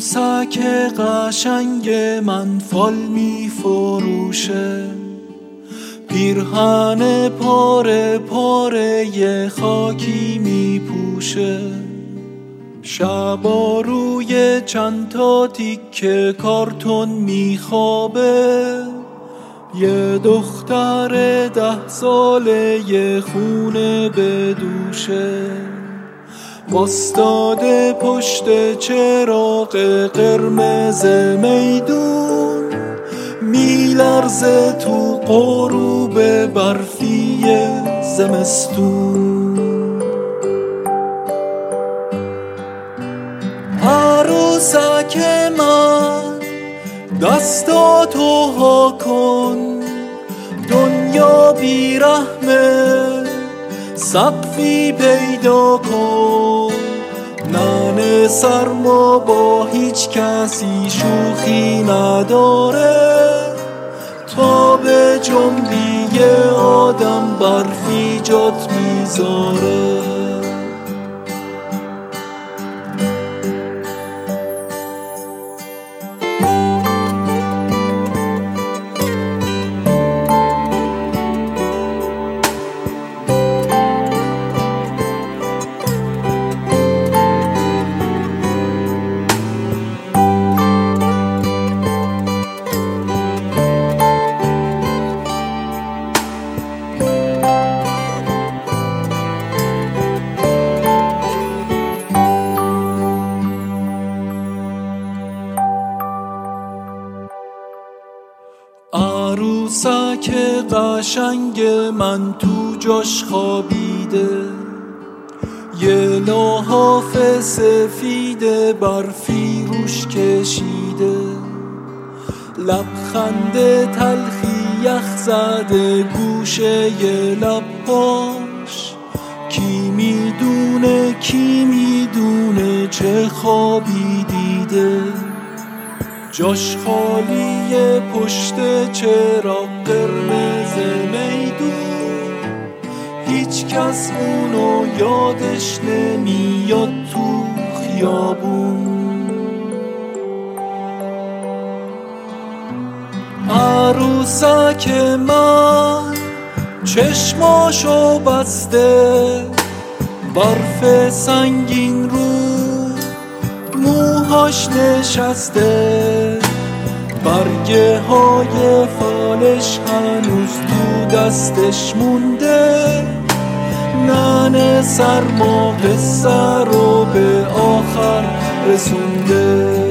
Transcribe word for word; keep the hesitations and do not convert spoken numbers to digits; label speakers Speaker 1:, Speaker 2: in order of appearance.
Speaker 1: عروسک قشنگ من فال می فروشه، پیرهن پاره پاره خاکی می پوشه. شبا روی چند تا تیکه کارتون می خوابه، یه دختر ده ساله یه خونه به دوشه. واستاده پشت چراغ قرمز میدون، میلرزه تو غروب برفی زمستون. عروسک من دستاتو ها کن، دنیا بیرحمه سقفی پیدا کن. ننه سرما با هیچ کسی شوخی نداره، تا به جنبی آدم برفی جات میذاره. عروسک قشنگ من تو جاش خوابیده، یه لحاف سفید برفی روش کشیده. لبخند تلخی یخ زده گوشه یه لباش، کی میدونه کی میدونه چه خوابی دیده. جاش خالیه پشت چراغ قرمز میدون، هیچ کس اونو یادش نمیاد تو خیابون. عروسک من چشماشو بسته، برف سنگین رو موهاش نشسته. برگه های فالش هنوز تو دستش مونده. ننه سرما قصه رو به آخر رسونده.